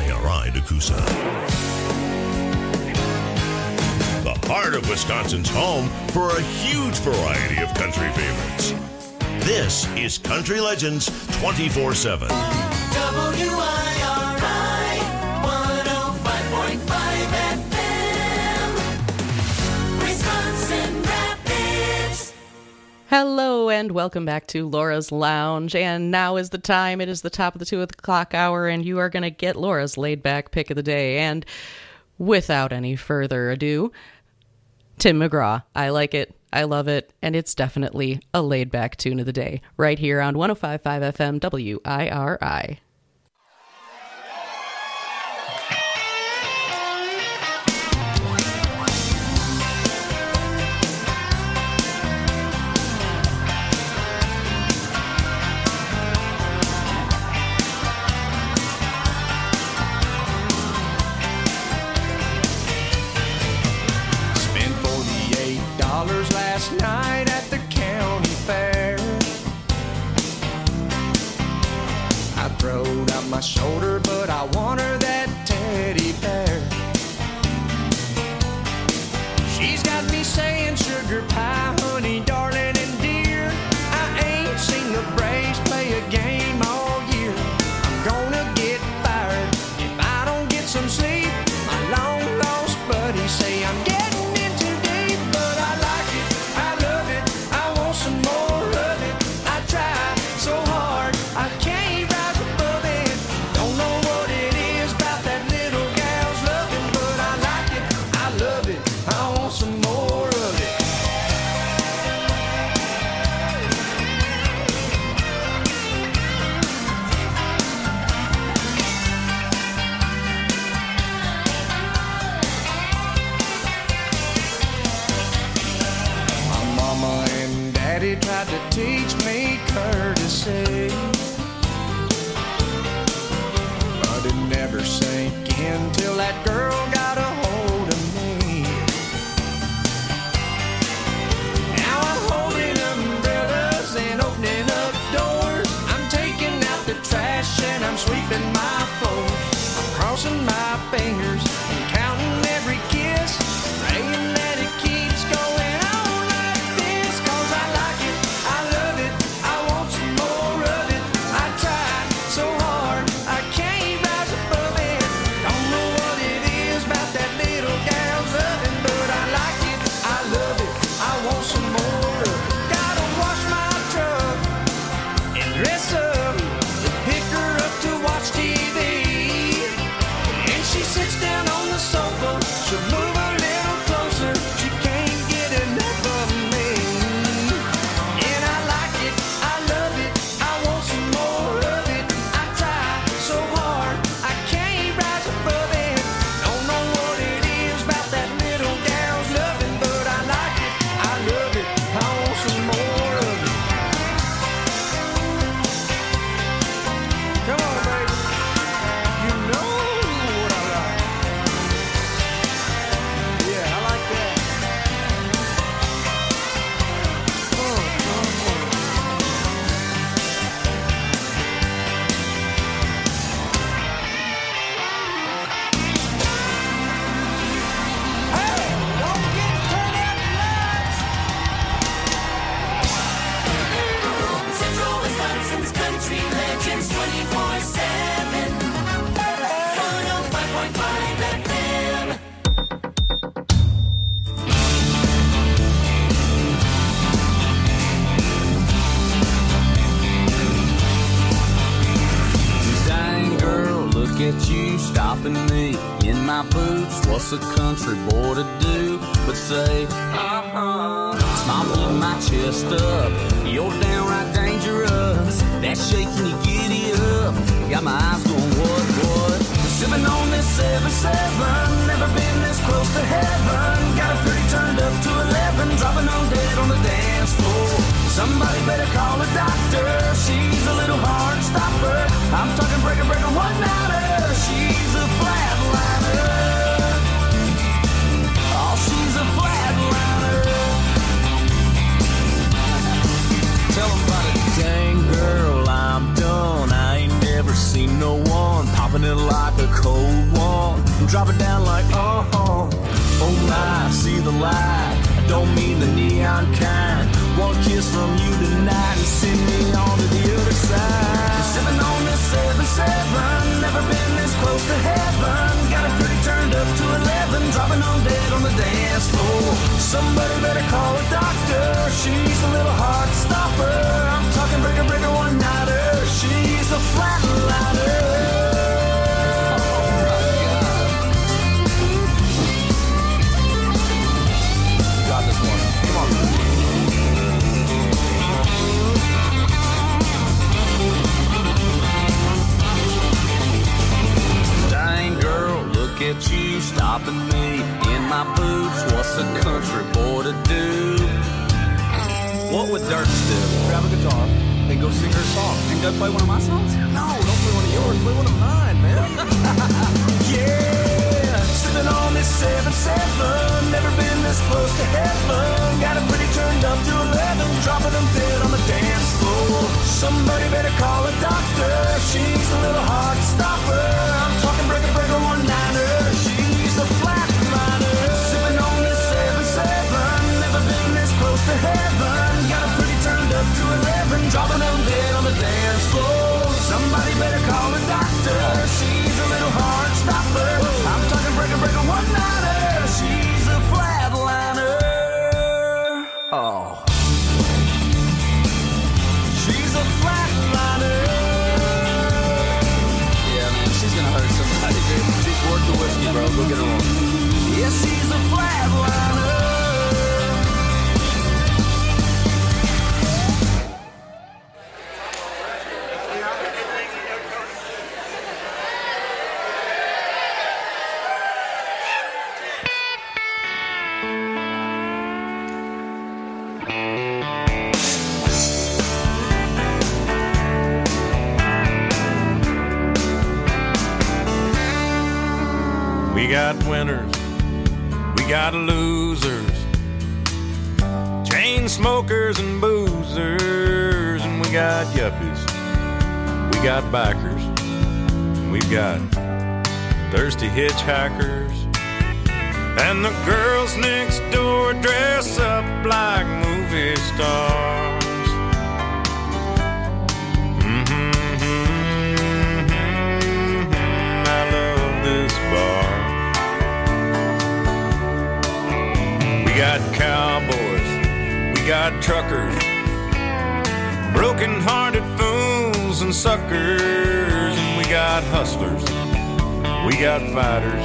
WIRI Nakusa. The heart of Wisconsin's home for a huge variety of country favorites. This is Country Legends 24/7. WIRI 105.5 FM, Wisconsin Rapids. Hello and welcome back to Laura's Lounge. And now is the time. It is the top of the 2 o'clock hour, and you are going to get Laura's laid-back pick of the day. And without any further ado, Tim McGraw. I like it. I love it. And it's definitely a laid-back tune of the day. Right here on 105.5 FM WIRI. Last night at the county fair, I throwed out my shoulder, but I want her that teddy bear. She's got me saying sugar pie, honey, darling, and dear. I ain't seen the Braves play a game all year. I'm gonna get fired if I don't get some sleep. My long lost buddies say I'm getting tried to teach me courtesy, but it never sank in till that girl got a hold of me. Now I'm holding umbrellas and opening up doors. I'm taking out the trash and I'm sweeping my floor. I'm crossing my fingers and counting every kiss, praying that it keeps going. Stopping me in my boots, what's a country boy to do but say, smile pulling my chest up, you're downright dangerous, that shaking you giddy up, got my eyes going what, sipping on this 7-7, never been this close to heaven, got a pretty turned up to 11, dropping on dead on the dance floor, somebody better call a doctor, she's a little hard to stop her, I'm talking breaker, one-nighter. She's a flatliner. Oh, she's a flatliner. Tell them about it. Dang girl, I'm done. I ain't never seen no one popping it like a cold drop it down like, oh my, see the light. I don't mean the neon kind. One kiss from you tonight and send me on to the other side. Sipping on this 7-7, never been this close to heaven. Got it pretty turned up to 11, dropping on dead on the dance floor. Somebody better call a doctor. She's a little heart stopper. I'm talking breaker, breaker, one-nighter. She's a flatliner. At you stopping me in my boots. What's a country boy to do? What would Dirk do? Grab a guitar and go sing her song. And go play one of my songs? No, don't play one of yours. Play one of mine, man. Yeah, sipping on this 7-7. Never been this close to heaven. Got it pretty turned up to 11. Dropping them dead on the dance floor. Somebody better call a doctor. She's a little heart stopper. I'm talking breaker, breaker, one-niner. She's a flatliner. Sipping on this 7-7. Never been this close to heaven. Got it pretty turned up to 11. Dropping them dead on the dance floor. Somebody better call a doctor. She's a little heart stopper. I'm talking breaker, breaker, one-niner. She's a flatliner. Oh. She's a flatliner. Yeah, man, she's gonna hurt somebody, dude. She's worth the whiskey, bro. Go get her on. Yeah, she's a flatliner. We got winners, we got losers, chain smokers and boozers, and we got yuppies, we got bikers, we've got thirsty hitchhikers, and the girls next door dress up like movie stars. I love this bar. We got cowboys, we got truckers, broken-hearted fools and suckers, and we got hustlers, we got fighters,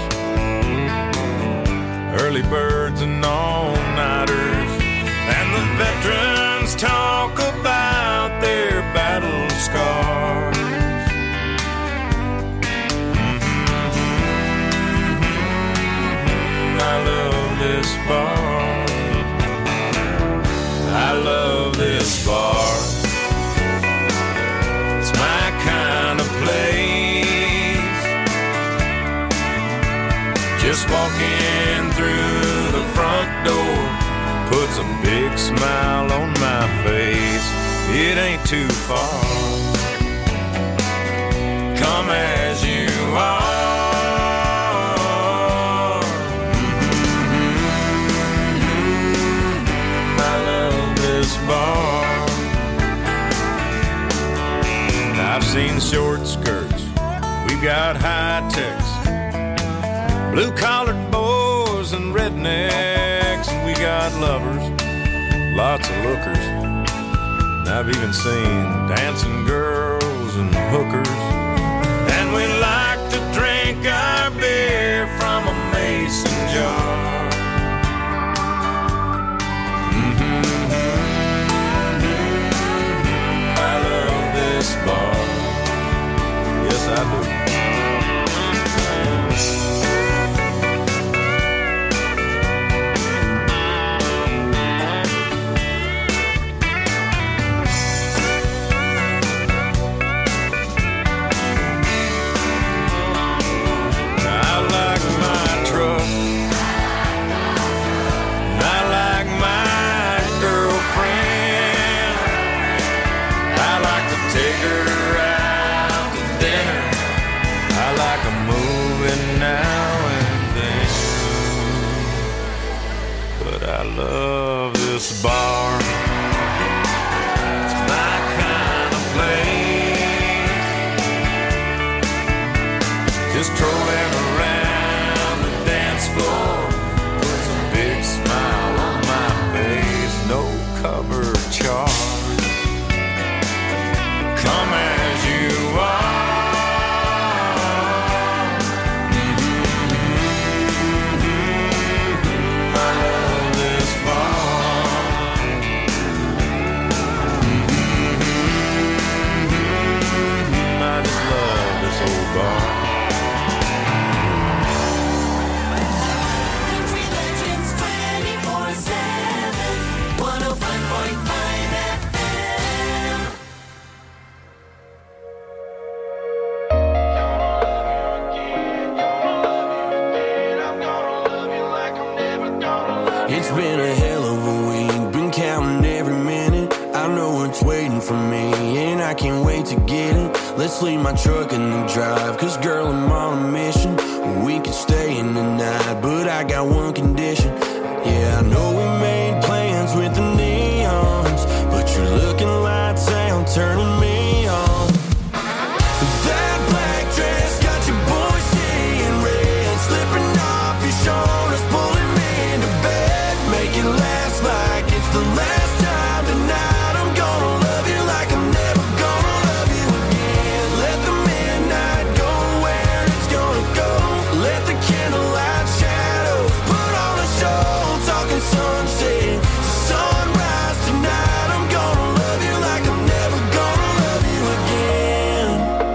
early birds and all-nighters, and the veterans talk about their battle scars. I love this bar. I love this bar. It's my kind of place. Just walking through the front door puts a big smile on my face. It ain't too far. Come as you are. Bar. I've seen short skirts, we've got high techs, blue-collared boys and rednecks, and we got lovers, lots of lookers. And I've even seen dancing girls and hookers. And we like to drink our beer from a mason jar. Bar. Yes, I do. I like my truck. I like my girlfriend. I like to take her out to dinner love this bar. It's my kind of place. Just trolling around the dance floor puts a big smile on my face. No cover charge. Come as you are. Country Legends 24/7, 105.5 FM. It's been a hell of a week, been counting every minute. I know it's waiting for me, and I can't wait to get it. Let's leave my truck in the drive, cause girl, I'm on a mission. We could stay in the night, but I got one condition. Yeah, I know we made plans with the neons, but you're looking lights out, turning me on. That black dress got your boy seeing red, slipping off your shoulders, pulling me into bed. Make it last like it's the last time tonight. I'm gonna love you like I'm never gonna love you again. Let the midnight go where it's gonna go. Let the candlelight shadows put on a show. Talking sunset, sunrise tonight. I'm gonna love you like I'm never gonna love you again.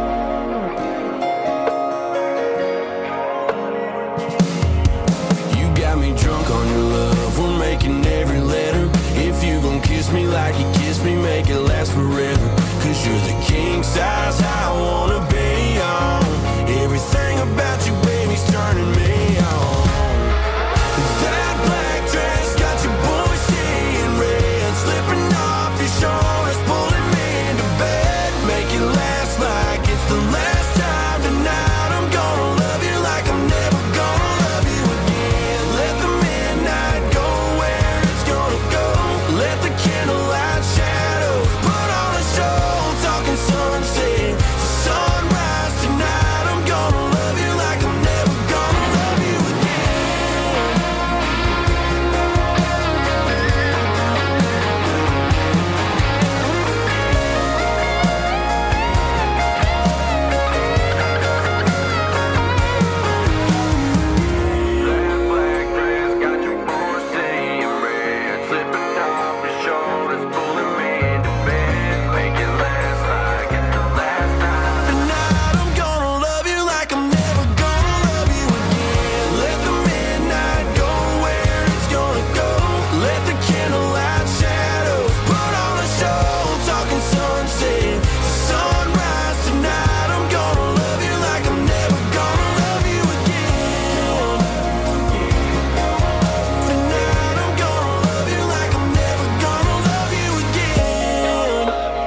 You got me drunk on your love, we're making every letter. If you gon' kiss me like you kiss me, make it last forever. Cause you're the king size I wanna be on. Everything about you, baby's turning me on. That black dress got your boy seeing red, slipping off your shoulders, pulling me into bed. Make it last like it's the last time tonight. I'm gonna love you like I'm never gonna love you again. Let the midnight go where it's gonna go. Let the candlelight shadows put on a show. Talking sunset, sunrise tonight. I'm gonna love you like I'm never gonna love you again. That black dress got your boy seeing red, slipping off your shoulders, pulling me into bed. Make it last like it's the last time. Tonight I'm gonna love you like I'm never gonna love you again. Let the midnight go where it's gonna go. Let the candlelight shadows put on a show. Talking sunset, sunrise tonight. I'm gonna love you like I'm never gonna love you again. Tonight I'm gonna love you like I'm never gonna love you again.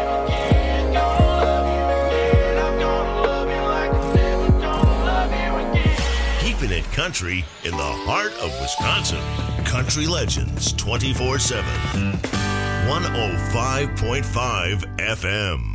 I'm gonna love you like I'm never gonna love you again. Keeping it country in the heart of Wisconsin. Country Legends 24/7. 105.5 FM.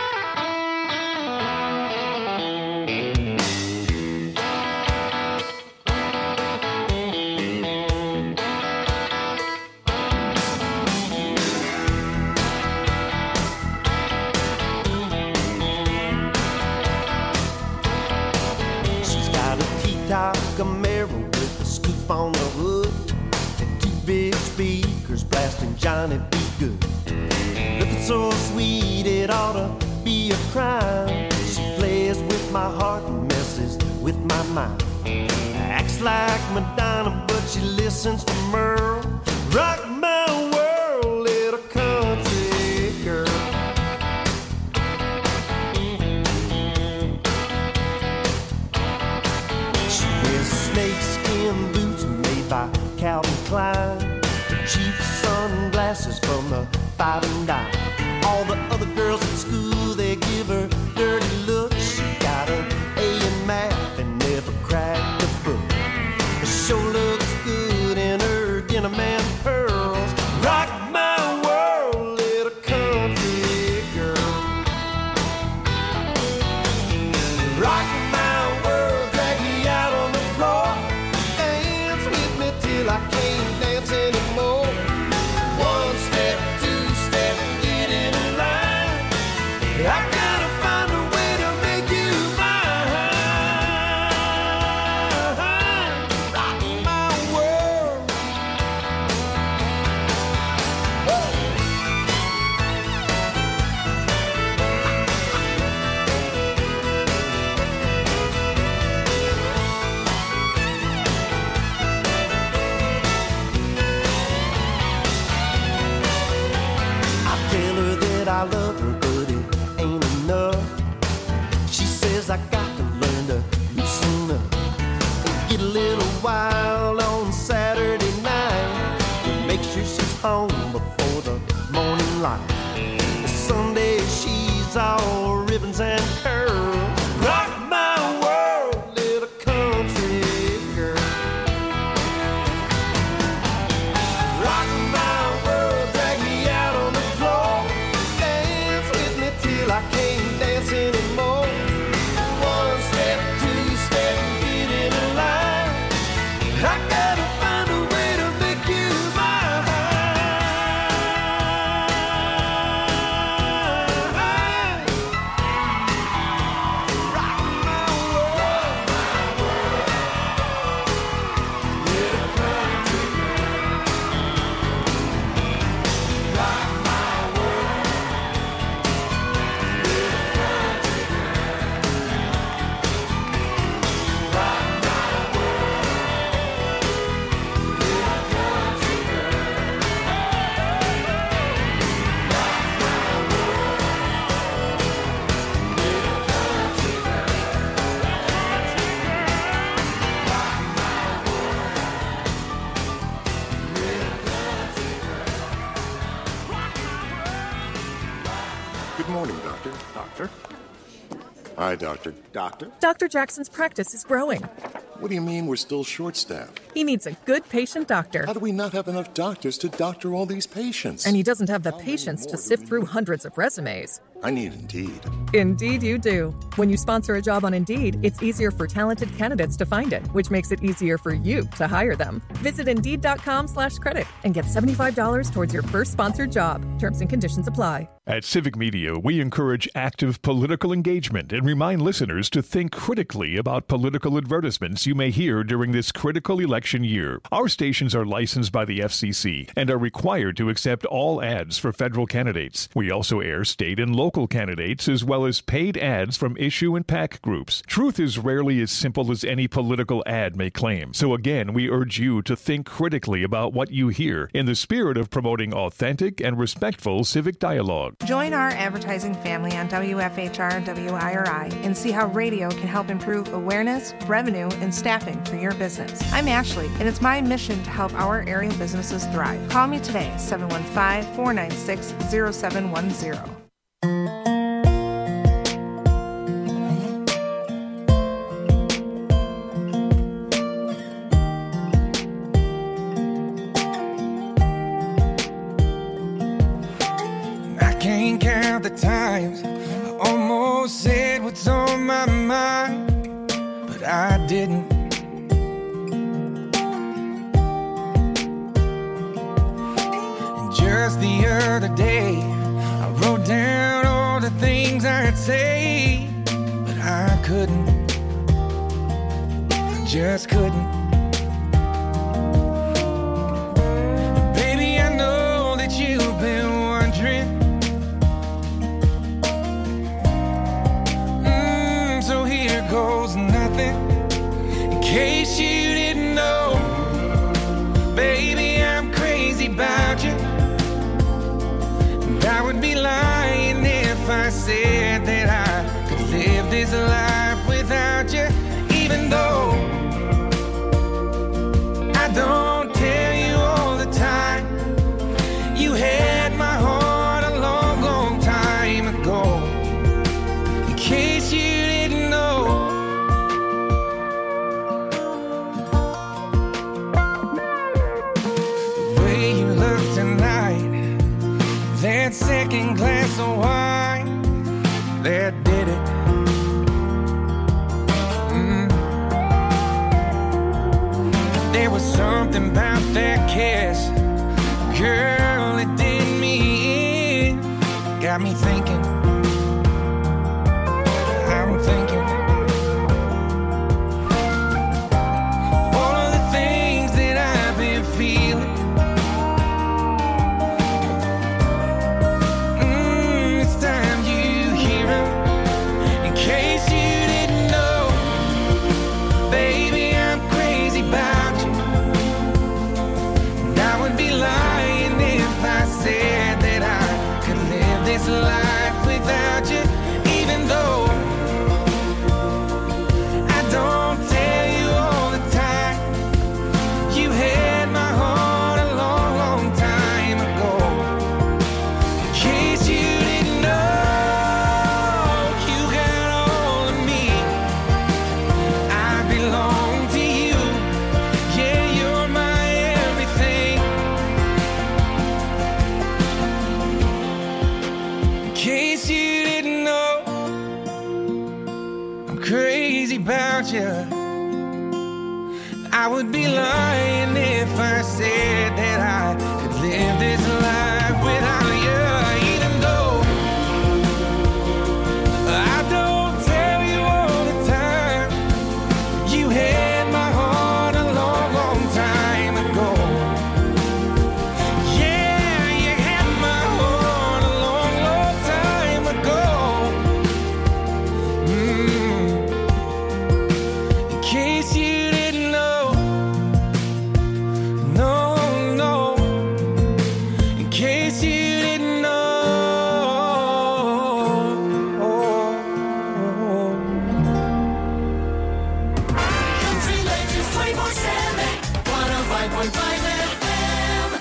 She's got a T-top Camaro with a scoop on the hood and two big speakers blasting Johnny B. Good. Looking so sweet it ought to be a crime. She plays with my heart and messes with my mind. Acts like Madonna, but she listens to Merle. Rock my world, little country girl. She wears snakeskin boots made by Calvin Klein, cheap sunglasses from the Five and Dime. All the other girls at school, they give her dirty looks. She got an A in math and never cracked a book. She sure looks good in her denim and pearl. get a little wild on Saturday night, but make sure she's home before the morning light. Sunday she's all ribbons and curls. Rock my world, little country girl. Rock my world, drag me out on the floor. Dance with me till I can't dance anymore. One step, two step, get in a line. I gotta find a way to make you mine. Rock my world, little country girl. Rock my world, little country girl. Rock my world, little country Good morning, Doctor. Doctor? Hi, Doctor. Doctor? Dr. Jackson's practice is growing. What do you mean we're still short-staffed? He needs a good patient doctor. How do we not have enough doctors to doctor all these patients? And he doesn't have the patience to sift through hundreds of resumes. I need Indeed. Indeed you do. When you sponsor a job on Indeed, it's easier for talented candidates to find it, which makes it easier for you to hire them. Visit Indeed.com/credit and get $75 towards your first sponsored job. Terms and conditions apply. At Civic Media, we encourage active political engagement and remind listeners to think critically about political advertisements you may hear during this critical election year. Our stations are licensed by the FCC and are required to accept all ads for federal candidates. We also air state and local candidates as well as paid ads from issue and PAC groups. Truth is rarely as simple as any political ad may claim. So again, we urge you to think critically about what you hear in the spirit of promoting authentic and respectful civic dialogue. Join our advertising family on WFHR WIRI and see how radio can help improve awareness, revenue, and staffing for your business. I'm Ashley, and it's my mission to help our area businesses thrive. Call me today, 715-496-0710. Can't count the times I almost said what's on my mind, but I didn't. And just the other day, I wrote down all the things I'd say, but I couldn't. I just couldn't. Baby, I know that you've been wondering. So here goes nothing. In case you didn't know, baby, I'm crazy about you. And I would be lying if I said that I could live this life without you. Even though I don't tell you all the time, you had my heart a long, long time ago. In case you didn't know, the way you look tonight, that second glass of wine, that did it. There was something about that kiss, girl, it did me in. Got me thinking, I'm thinking all of the things that I've been feeling. It's time you hear 'em. In case you didn't know, baby, I'm crazy about you. And I would be lying if I said that I could live this life I would be lying if I said that I could live this life without you. Even though I don't tell you all the time, you had my heart a long, long time ago. Yeah, you had my heart a long, long time ago. In case you didn't know, no, no. In case you didn't know. Country Legends 24/7, 105.5 FM.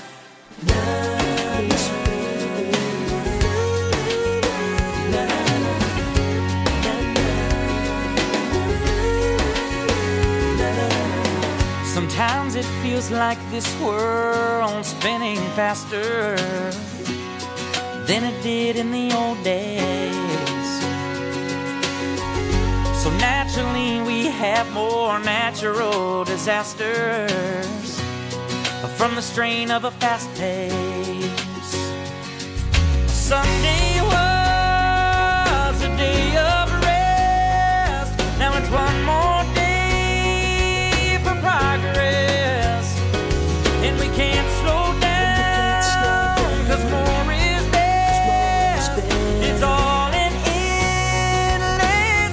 Sometimes it feels like this world's spinning faster than it did in the old days. So naturally we have more natural disasters from the strain of a fast pace. Sunday was a day of rest. Now it's one more day for progress. And we can't slow down, 'cause more is best. It's all an endless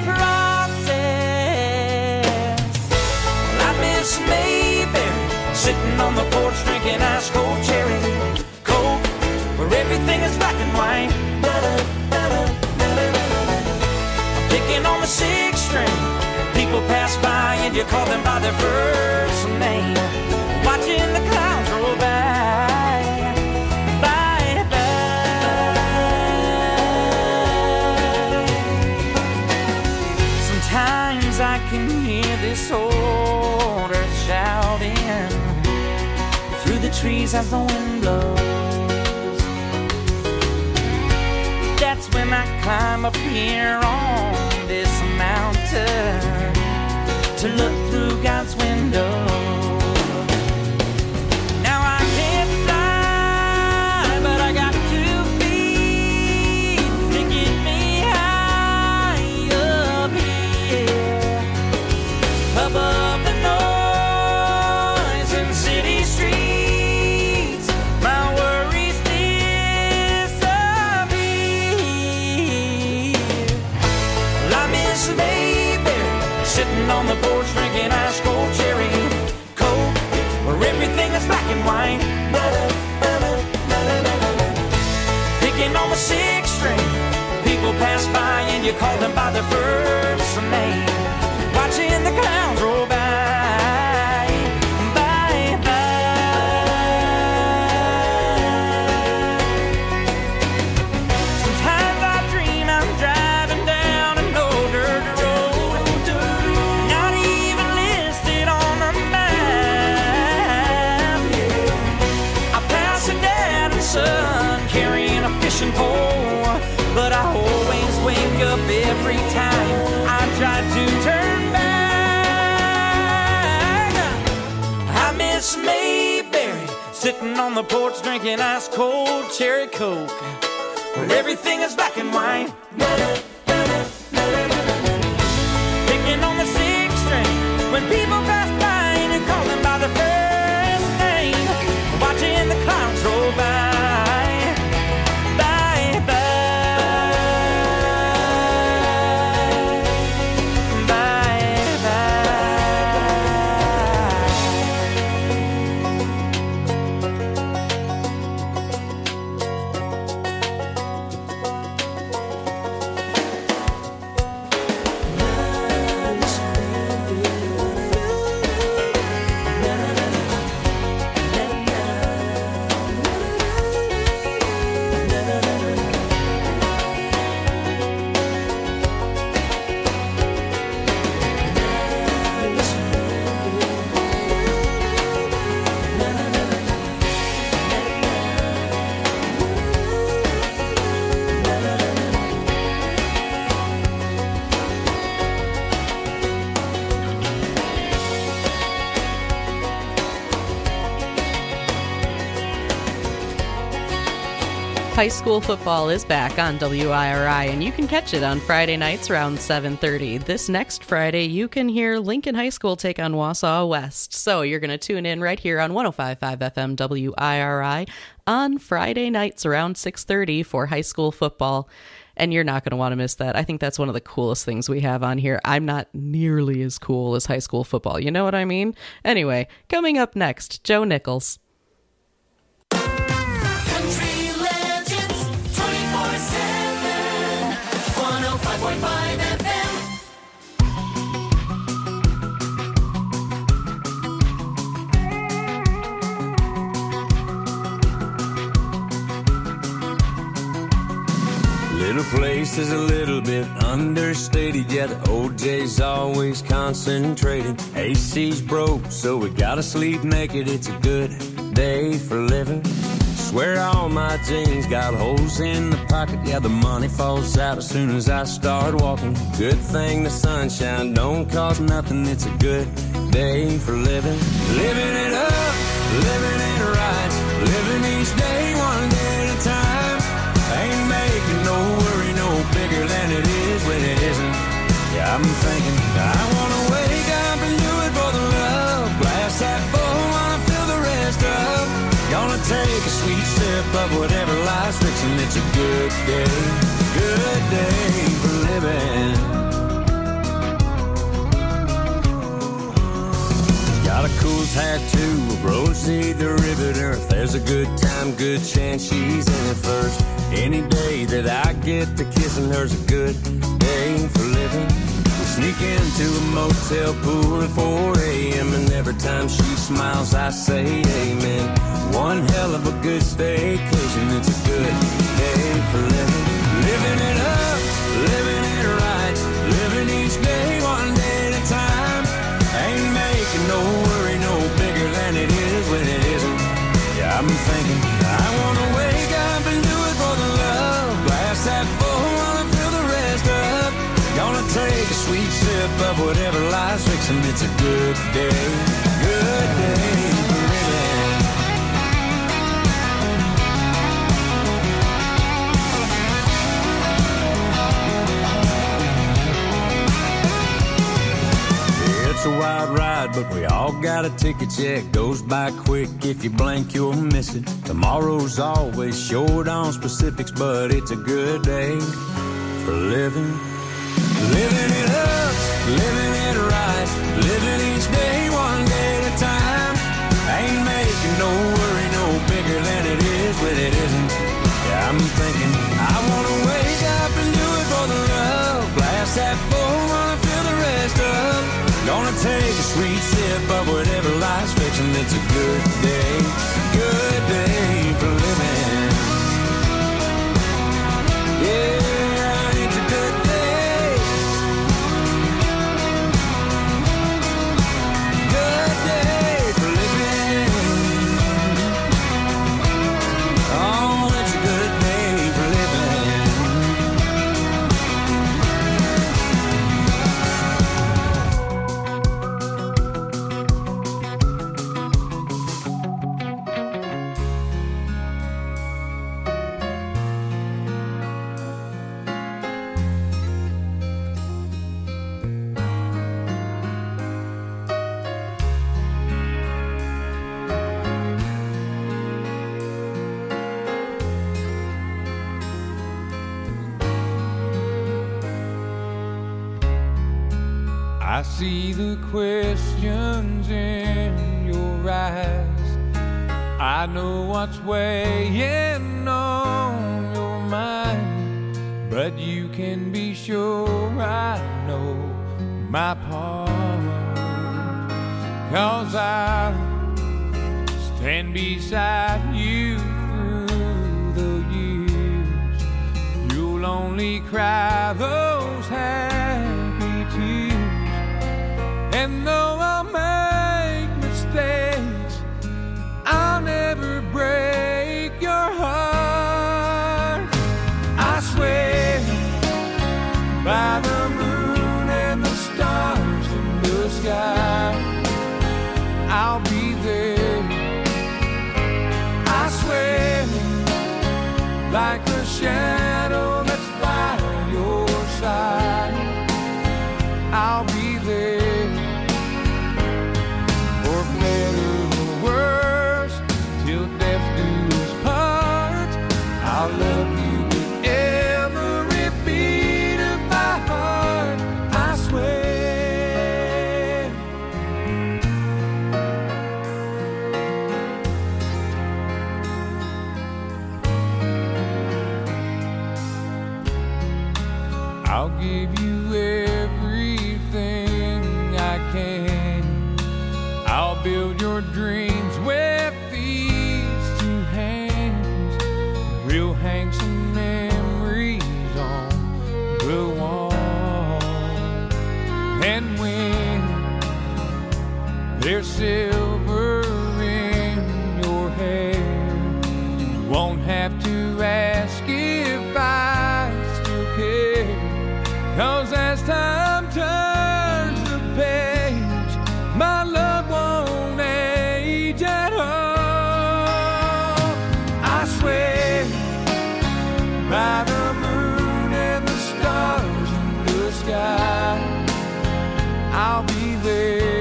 process. I miss Mayberry, sitting on the porch drinking ice cold cherry Coke, where everything is black and white. Picking on the sixth string, people pass by and you call them by their first name. Watching the clouds roll by, by, by. Sometimes I can hear this old earth shouting through the trees as the wind blows. That's when I climb up here on this mountain to look through God's window. Now I can't fly, but I got 2 feet to get me high up here, above the noise in city streets. My worries disappear. Well, I miss Mayberry, sitting on the porch drinking ice cold cherry Coke, where everything is black and white. Picking on the sixth string, people pass by and you call them by their first name. Watching the clouds roll by, by, by. Sometimes I dream I'm driving down an old dirt road, not even listed on the map. I pass a dad and son carrying a fishing pole, but I always wake up every time I try to turn back. I miss Mayberry, sitting on the porch drinking ice cold cherry Coke, where everything is black and white. Picking on the sixth string, when people pass by and you call them by their first name. Watching the clouds roll by, by, by, by, by. High school football is back on WIRI, and you can catch it on Friday nights around 7:30. This next Friday, you can hear Lincoln High School take on Wausau West. So you're going to tune in right here on 105.5 FM WIRI on Friday nights around 6:30 for high school football. And you're not going to want to miss that. I think that's one of the coolest things we have on here. I'm not nearly as cool as high school football. You know what I mean? Anyway, coming up next, Joe Nichols. Country Legends 24/7, 105.5 FM. Little place is a little bit understated, yeah, the OJ's always concentrated. AC's broke, so we gotta sleep naked. It's a good day for living. Swear all my jeans got holes in the pocket, yeah, the money falls out as soon as I start walking. Good thing the sunshine don't cost nothing. It's a good day for living. Living it up, living it right, living each day one day at a time. Ain't making no worry no bigger than it is when it isn't. Yeah, I'm thinking I wanna wake up and do it for the love. Glass half full, wanna fill the rest up. Gonna take a sweet sip of whatever life's fixing. It's a good day for living. Got a cool tattoo of Rosie the Riveter. If there's a good time, good chance she's in it first. Any day that I get to kissing her's a good day for living. We sneak into a motel pool at 4 a.m. and every time she smiles I say amen. One hell of a good staycation. It's a good day for living. Living it up, living it right, living each day one day at a time. Ain't making no worry no bigger than it is when it isn't. Yeah, I'm thinking I wanna wake up and do it for the love. Glass half full, wanna fill the rest up. Gonna take a sweet sip of whatever life's fixing. It's a good day for living. It's a wild ride, but we all got a ticket, yeah. It goes by quick, if you blink you'll miss it. Tomorrow's always short on specifics, but it's a good day for living. Living it up, living it right, living each day one day at a time. Ain't making no worry no bigger than it is when it isn't. Yeah, I'm thinking I wanna wake up and do it for the love. Glass half full, wanna fill the rest up. Gonna take a sweet sip of whatever life's fixing. It's a good day for living. Yeah, it's a good day. Good day for living. Oh, it's a good day for living. I see the questions in your eyes. I know what's weighing on your mind, but you can be sure I know my part. 'Cause I stand beside you through the years. You'll only cry those happy tears. And though I'll make mistakes, I'll never break your heart. I swear by the moon and the stars in the sky, I'll be there. I swear like a shadow that's by your side. I'll be there for better or worse, till death do us part. I'll love you with every beat of my heart, I swear. I'll give you everything I can. I'll build your dreams with these two hands. We'll hang some memories on the wall. And when there's silver in your hair, you won't have to ask if I still care. 'Cause as time turns the page, my love won't age at all. I swear by the moon and the stars in the sky, I'll be there.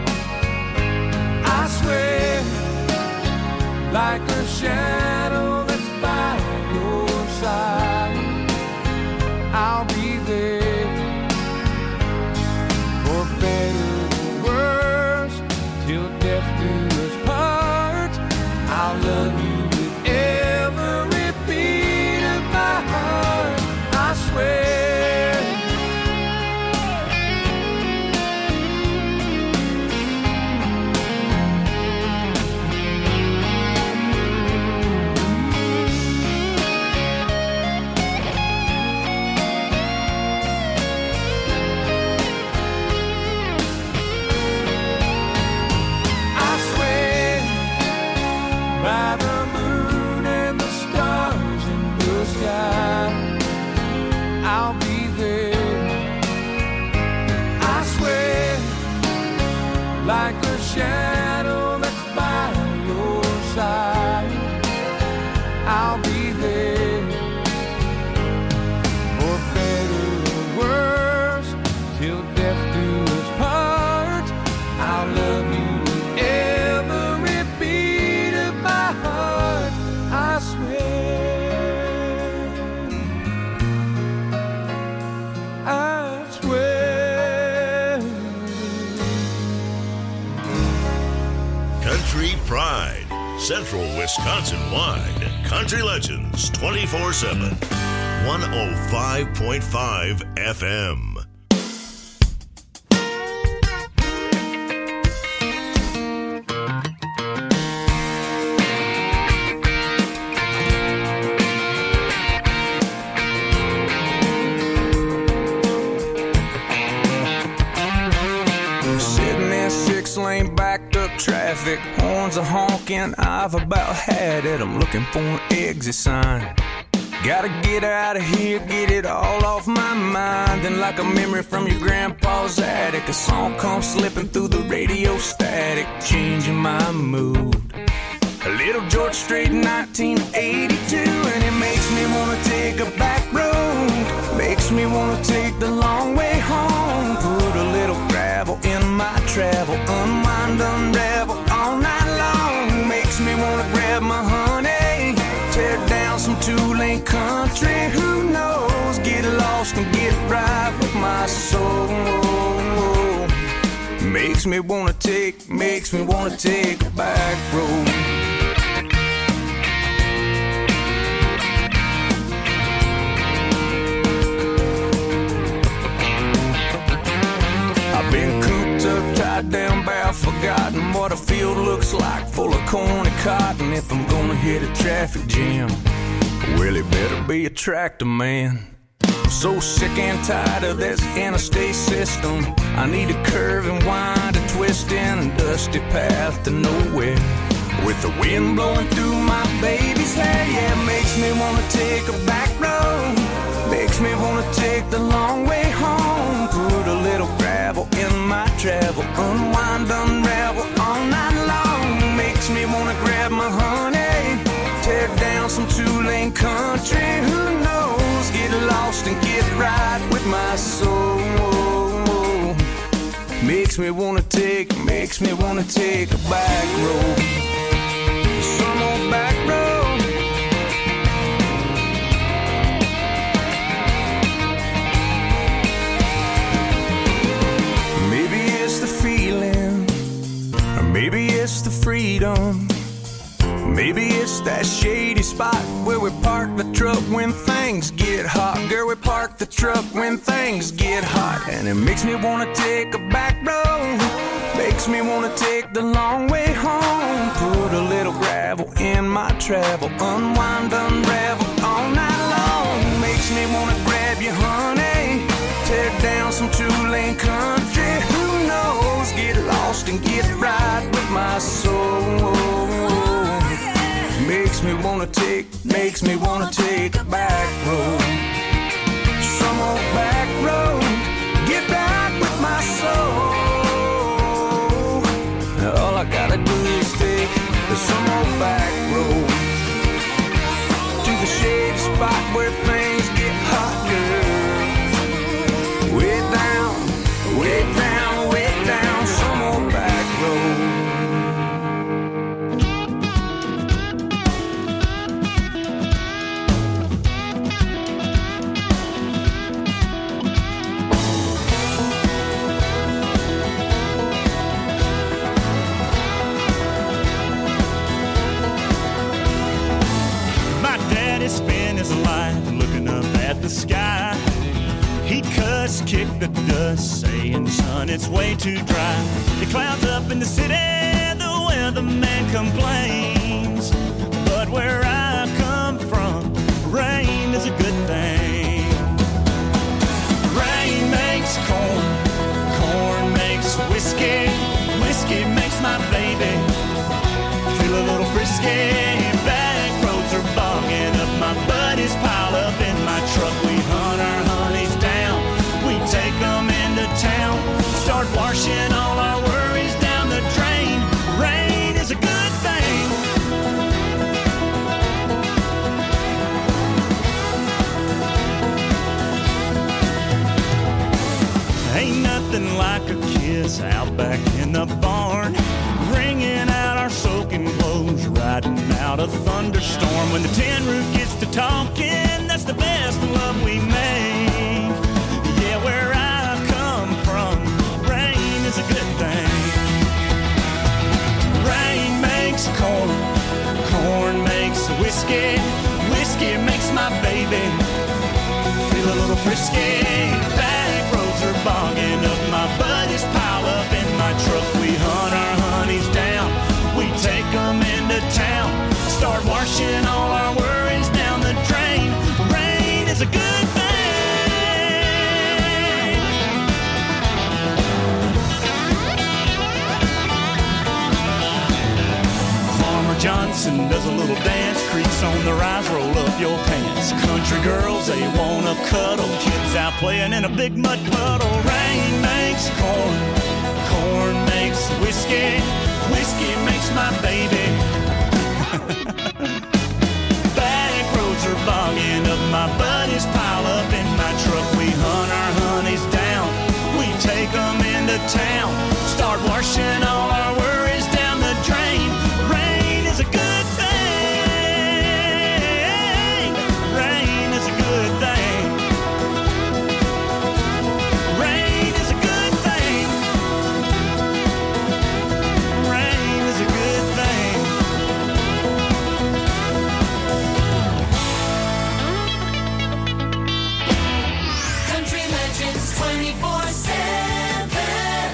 I swear like a shadow that's by your side, I'll be there. Better or worse, till death do us part. I'll love you with every beat of my heart, I swear. By the moon and the stars in the sky, I'll be there. I swear, like a shadow that's by your side, I'll be there. For better or worse, till death do us part, I'll love you with every beat of my heart, I swear. I swear. Country Pride, Central Wisconsin-wide. Country Legends 24/7. 105.5 FM. Sitting in 6-lane backed up traffic, horns are honking, I've about had it. I'm looking for an exit sign. Gotta get out of here, get it all off my mind. Then like a memory from your grandpa's attic, a song comes slipping through the radio static, changing my mood. A little George Strait, 1982, and it makes me wanna take a back road. Makes me wanna take the long way home. Put a little gravel in my travel, unwind, unravel all night long. Makes me wanna grab my honey, tear down some two-lane country. Who knows? Get lost and get right with my soul. Makes me wanna take a back road. I've been cooped up, tied down, about forgotten what a field looks like, full of corn and cotton. If I'm gonna hit a traffic jam, well, it better be a tractor man. I'm so sick and tired of this interstate system. I need a curve and wind, a twist in a dusty path to nowhere. With the wind blowing through my baby's hair, yeah, it makes me wanna take a back road. Makes me wanna take the long way home. Put a little gravel in my travel, unwind, unravel all night long. Makes me wanna grab my honey, tear down some two-lane two-lane country. Who knows? Get lost and get right with my soul. Makes me wanna take a back road. Some old back road. Maybe it's the feeling, or maybe it's the freedom. Maybe it's that shady spot where we park the truck when things get hot. Girl, we park the truck when things get hot. And it makes me wanna take a back road. Makes me wanna take the long way home. Put a little gravel in my travel. Unwind, unravel all night long. Makes me wanna grab you, honey. Tear down some two-lane country. Who knows? Get lost and get right with my soul. Makes me wanna take a back road. Some old back road. Get back with my soul. All I gotta do is take some old back road to the shady spot where things get hot, girl. Way down, way down, way down, some old back road. Spend his life looking up at the sky. He cuss, kick the dust, saying, son, it's way too dry. It clouds up in the city, the weatherman complains. But where I come from, rain is a good thing. Rain makes corn, corn makes whiskey, whiskey makes my baby feel a little frisky. Back roads are bogging up, my buddies pile up in my truck. We hunt our honeys down, we take them into town, start washing all our worries down the drain. Rain is a good thing. Ain't nothing like a kiss out back in the barn, wringing out our soaking clothes, riding out a thunderstorm. When the tin roof gets to talking, that's the best love we make. Yeah, where I come from, rain is a good thing. Rain makes corn, corn makes whiskey, whiskey makes my baby feel a little frisky. Back roads are bogging up, my buddies pile up in my truck. We hunt our honeys down, we take them into town, start washing all our worries down the drain. Rain is a good thing. Farmer Johnson does a little dance, creaks on the rise, roll up your pants. Country girls, they wanna cuddle, kids out playing in a big mud puddle. Rain makes corn, corn makes whiskey, whiskey makes my baby. Back roads are bogging up, my buddies pile up in my truck. We hunt our honeys down, we take them into town, start washing all our worries down the drain. Rain is a good thing. Rain is a good thing. Rain is a good thing. Rain is a good thing. Country Legends 24/7.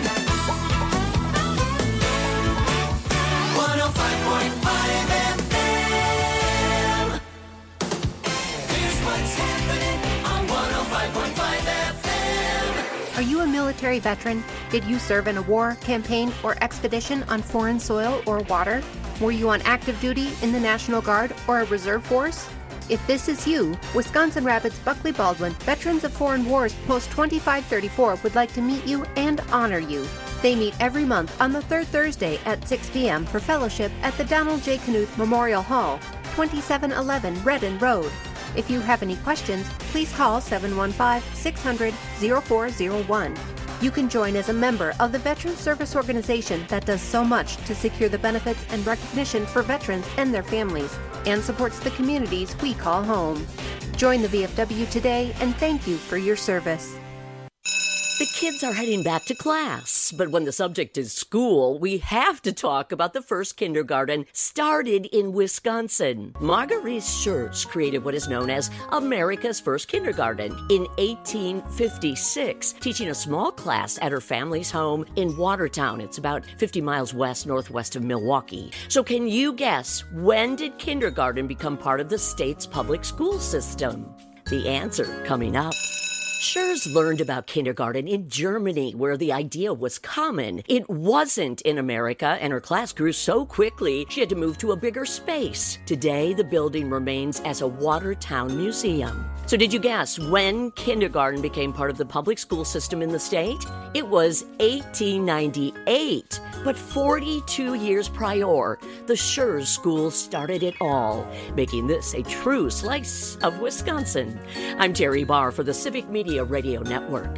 105.5 FM. Here's what's happening on 105.5 FM. Are you a military veteran? Did you serve in a war, campaign, or expedition on foreign soil or water? Were you on active duty in the National Guard or a reserve force? If this is you, Wisconsin Rapids Buckley Baldwin Veterans of Foreign Wars Post 2534 would like to meet you and honor you. They meet every month on the third Thursday at 6 p.m. for fellowship at the Donald J. Knuth Memorial Hall. 2711 Redden Road. If you have any questions, please call 715-600-0401. You can join as a member of the Veteran Service Organization that does so much to secure the benefits and recognition for veterans and their families, and supports the communities we call home. Join the VFW today, and thank you for your service. The kids are heading back to class, but when the subject is school, we have to talk about the first kindergarten started in Wisconsin. Marguerite Schurz created what is known as America's first kindergarten in 1856, teaching a small class at her family's home in Watertown. It's about 50 miles northwest of Milwaukee. So can you guess, when did kindergarten become part of the state's public school system? The answer coming up. Schurz learned about kindergarten in Germany, where the idea was common. It wasn't in America, and her class grew so quickly she had to move to a bigger space. Today, the building remains as a Watertown museum. So did you guess when kindergarten became part of the public school system in the state? It was 1898. But 42 years prior, the Schurz School started it all, making this a true slice of Wisconsin. I'm Terry Barr for the Civic Media Radio Network.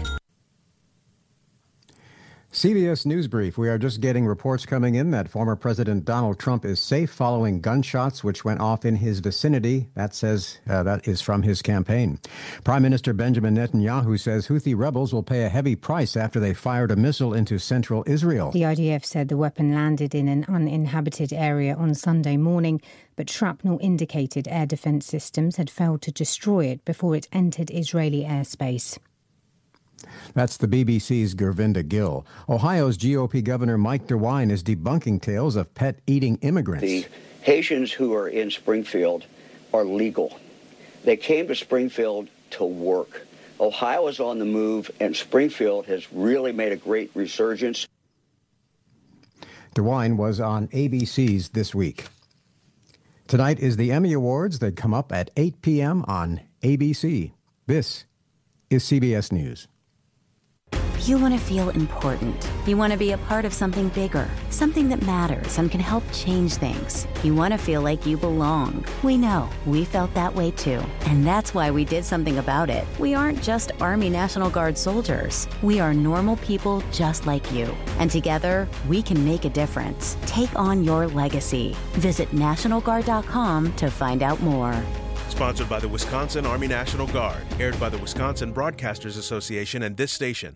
CBS News Brief. We are just getting reports coming in that former President Donald Trump is safe following gunshots which went off in his vicinity. That is from his campaign. Prime Minister Benjamin Netanyahu says Houthi rebels will pay a heavy price after they fired a missile into central Israel. The IDF said the weapon landed in an uninhabited area on Sunday morning, but shrapnel indicated air defense systems had failed to destroy it before it entered Israeli airspace. That's the BBC's Gurvinda Gill. Ohio's GOP Governor Mike DeWine is debunking tales of pet-eating immigrants. The Haitians who are in Springfield are legal. They came to Springfield to work. Ohio is on the move, and Springfield has really made a great resurgence. DeWine was on ABC's This Week. Tonight is the Emmy Awards. They come up at 8 p.m. on ABC. This is CBS News. You want to feel important. You want to be a part of something bigger, something that matters and can help change things. You want to feel like you belong. We know. We felt that way too. And that's why we did something about it. We aren't just Army National Guard soldiers. We are normal people just like you. And together, we can make a difference. Take on your legacy. Visit NationalGuard.com to find out more. Sponsored by the Wisconsin Army National Guard. Aired by the Wisconsin Broadcasters Association and this station.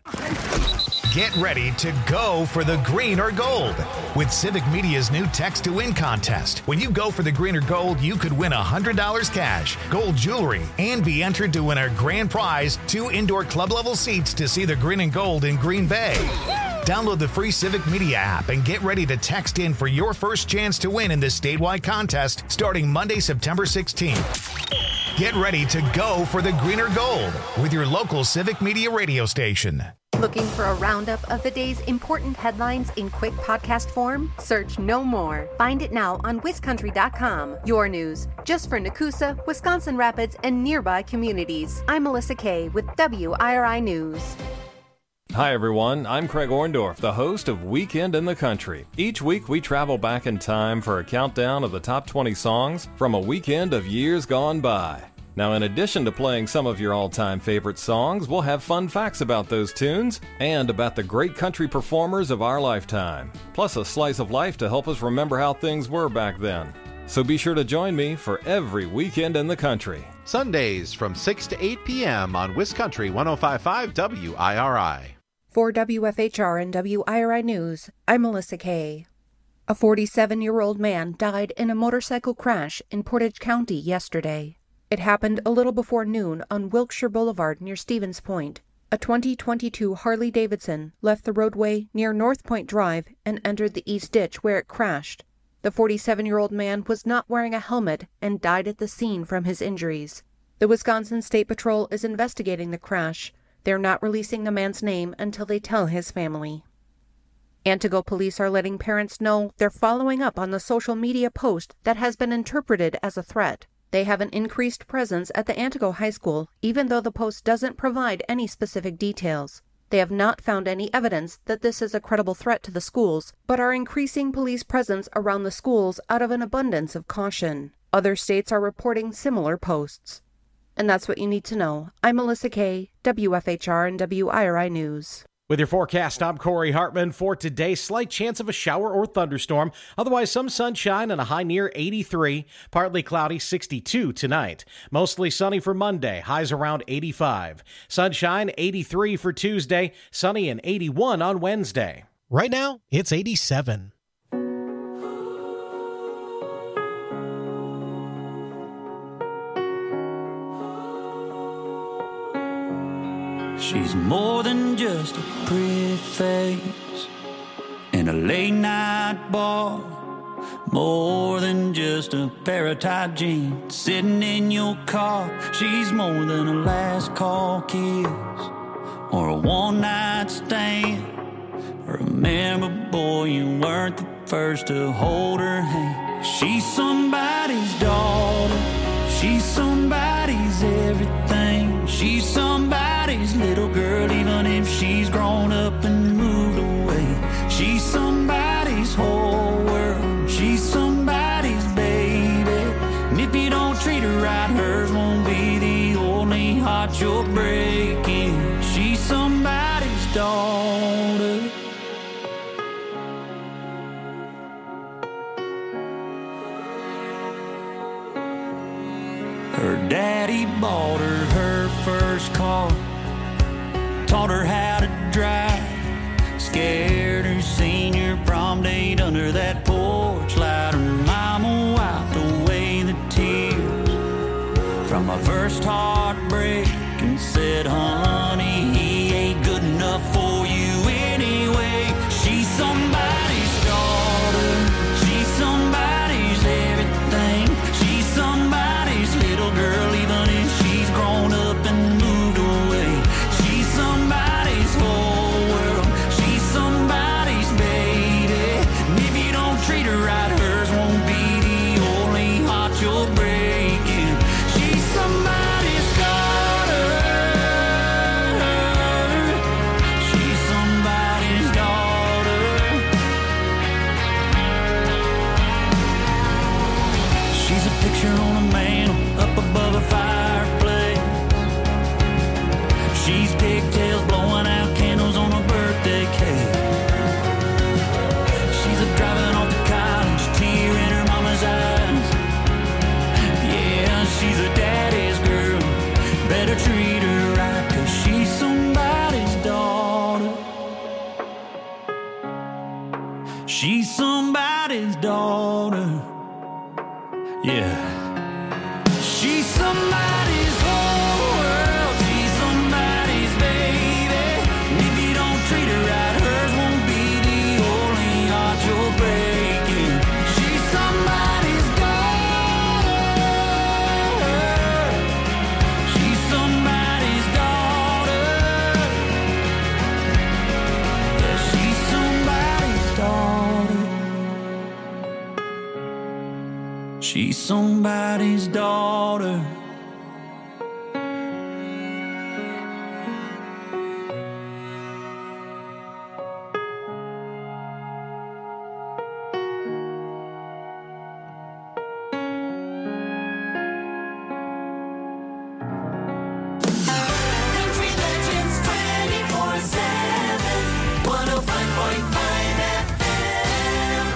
Get ready to go for the green or gold with Civic Media's new Text to Win contest. When you go for the green or gold, you could win $100 cash, gold jewelry, and be entered to win our grand prize, 2 indoor club-level seats to see the green and gold in Green Bay. Download the free Civic Media app and get ready to text in for your first chance to win in this statewide contest starting Monday, September 16th. Get ready to go for the green or gold with your local Civic Media radio station. Looking for a roundup of the day's important headlines in quick podcast form? Search No More. Find it now on WisCountry.com. Your news, just for Nakusa, Wisconsin Rapids, and nearby communities. I'm Melissa Kay with WIRI News. Hi everyone, I'm Craig Orndorff, the host of Weekend in the Country. Each week we travel back in time for a countdown of the top 20 songs from a weekend of years gone by. Now, in addition to playing some of your all-time favorite songs, we'll have fun facts about those tunes and about the great country performers of our lifetime, plus a slice of life to help us remember how things were back then. So be sure to join me for every Weekend in the Country. Sundays from 6 to 8 p.m. on WisCountry 105.5 WIRI. For WFHR and WIRI News, I'm Melissa Kay. A 47-year-old man died in a motorcycle crash in Portage County yesterday. It happened a little before noon on Wilkshire Boulevard near Stevens Point. A 2022 Harley-Davidson left the roadway near North Point Drive and entered the east ditch where it crashed. The 47-year-old man was not wearing a helmet and died at the scene from his injuries. The Wisconsin State Patrol is investigating the crash. They're not releasing the man's name until they tell his family. Antigo police are letting parents know they're following up on the social media post that has been interpreted as a threat. They have an increased presence at the Antigo High School, even though the post doesn't provide any specific details. They have not found any evidence that this is a credible threat to the schools, but are increasing police presence around the schools out of an abundance of caution. Other states are reporting similar posts. And that's what you need to know. I'm Melissa Kay, WFHR and WIRI News. With your forecast, I'm Corey Hartman. For today, slight chance of a shower or thunderstorm. Otherwise, some sunshine and a high near 83. Partly cloudy, 62 tonight. Mostly sunny for Monday, highs around 85. Sunshine, 83 for Tuesday. Sunny and 81 on Wednesday. Right now, it's 87. She's more than just a pretty face in a late night bar, more than just a pair of tight jeans sitting in your car. She's more than a last call kiss or a one night stand. Remember, boy, you weren't the first to hold her hand. She's somebody's daughter, she's somebody's everything. She's somebody's little girl, even if she's grown up and moved away. She's somebody's whole world, she's somebody's baby. And if you don't treat her right, hers won't be the only heart you're breaking. She's somebody's daughter. Her daddy bought her first car, taught her how to drive, scared her senior prom date under that porch light. Her mama wiped away the tears from my first heartbreak and said, honey, he ain't good enough for you anyway. She's somebody's daughter, she's somebody's everything. She's somebody's little girl, even if she's grown up and moved away. She's somebody's whole world, she's somebody's baby. And if you don't treat her right, hers won't be the only heart you're breaking. She's somebody's daughter, she's somebody's daughter. She's a picture on a mantle up above a fireplace. She's pigtails blowing out candles on a birthday cake. She's a driving off to college, tear in her mama's eyes. Yeah, she's a daddy's girl, better treat her right, 'cause she's somebody's daughter. She's somebody's daughter. Yeah. She's somebody's whole world, she's somebody's baby. And if you don't treat her right, hers won't be the only heart you're breaking. She's somebody's daughter, she's somebody's daughter. Yeah, she's somebody's daughter. She's somebody's daughter. Country Legends 24/7, 105.5 FM.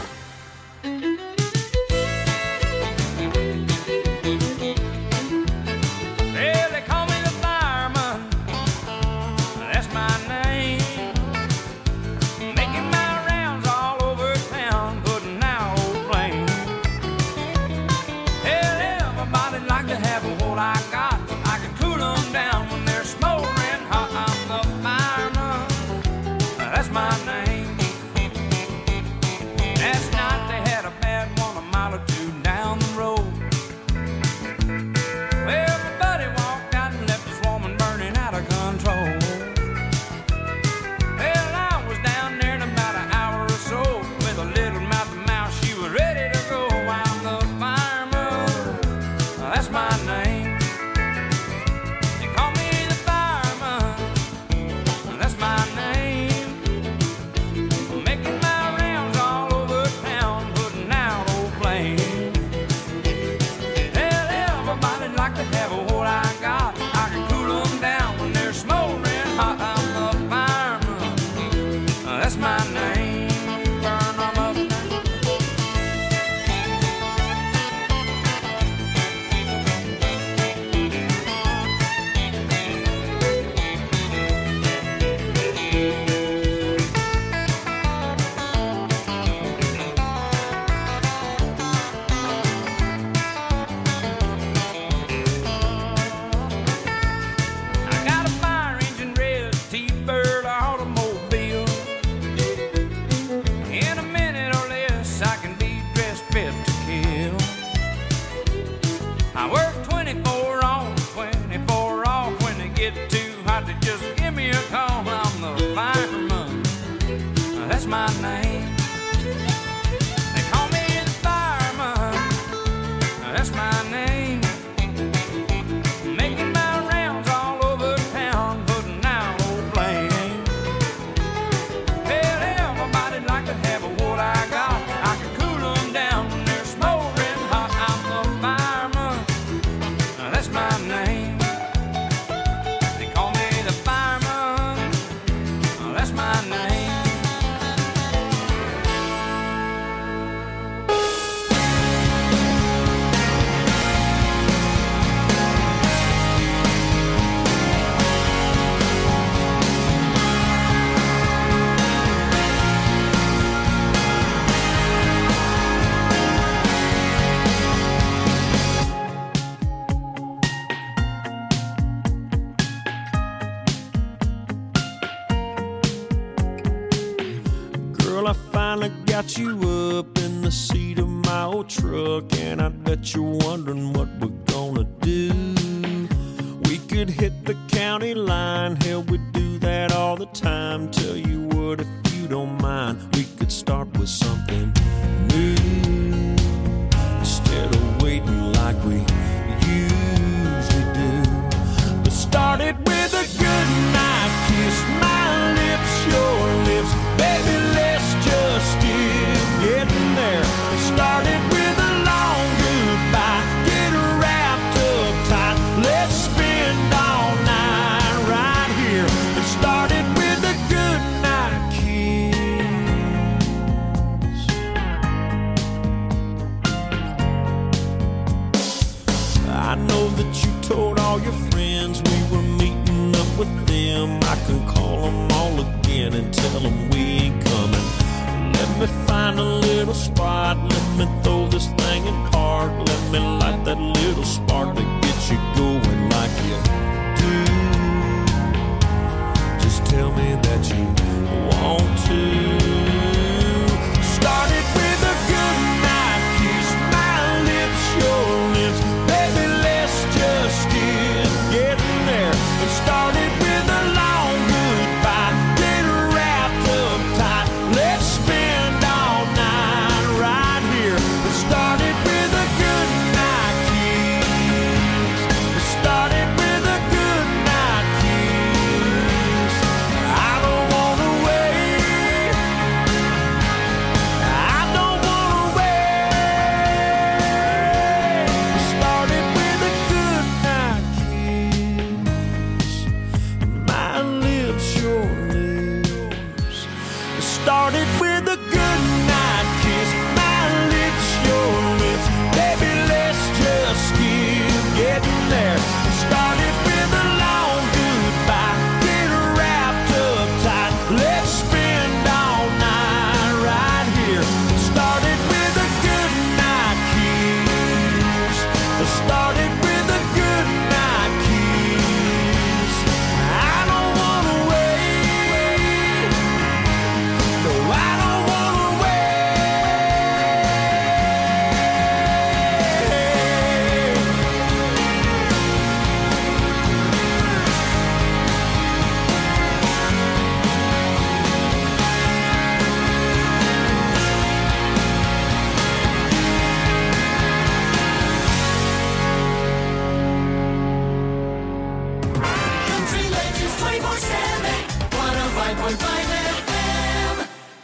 me a call, I'm the fireman. That's my name. They call me the fireman. That's my name. Making my rounds all over town, putting out old blame. Well, everybody'd like to have what I got. I can cool them down when they're smoldering hot. I'm the fireman. That's my name. They call me the fireman. That's my name. Girl, I finally got you up in the seat of my old truck, and I bet you're wondering what we're gonna do. We could hit the county line, hell, we do that all the time. Tell you what, if you don't mind, we could start with something new instead of waiting like we usually do. Let's start it with a good night kiss, my lips, your lips, baby, let's just get getting there. Start it with a long goodbye, get wrapped up tight, let's spend all night right here. And start it with a good night kiss. I know that you told all your friends we were meeting up with them. I can call them all again and tell them we ain't coming. Let me find a little spot, let me throw this thing in park, let me light that little spark to get you going like you do. Just tell me that you want to. Start it with a good night kiss, my lips, your lips, baby, let's just get getting there. And start it with a long goodbye, get wrapped up tight, let's spend all night right here. And start it with a good night kiss. Start it with a good night kiss. I don't wanna wait. I don't wanna wait. Start it with a good night kiss. My lips, your lips. Start it with a good night kiss. My lips, your lips. Baby, let's just keep getting there. Start it with a long goodbye. Get wrapped up tight. Let's spend all night right here. Start it with a good night kiss. Start it with a good night kiss. I don't wanna wait. No, I don't wanna Country Legends 24/7, 105.5 FM.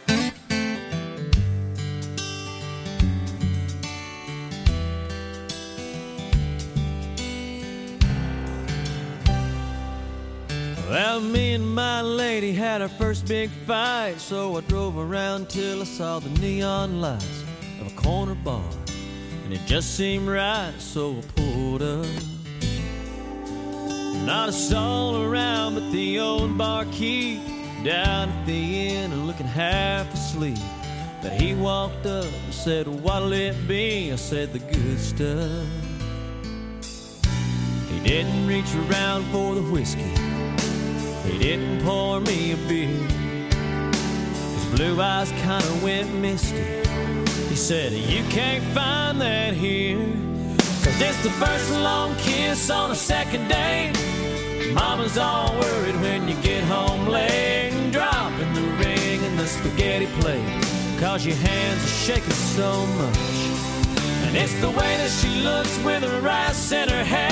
Well, me and my lady had our first big fight, so I drove around till I saw the neon lights of a corner bar, and it just seemed right, so I pulled up. Not a soul around but the old barkeep down at the inn and looking half asleep. But he walked up and said, "What'll it be?" I said, "The good stuff." He didn't reach around for the whiskey, he didn't pour me a beer. His blue eyes kinda went misty. He said, "You can't find that here, 'cause it's the first long kiss on a second date. Mama's all worried when you get home late and dropping the ring in the spaghetti plate, 'cause your hands are shaking so much. And it's the way that she looks with her rice in her hair.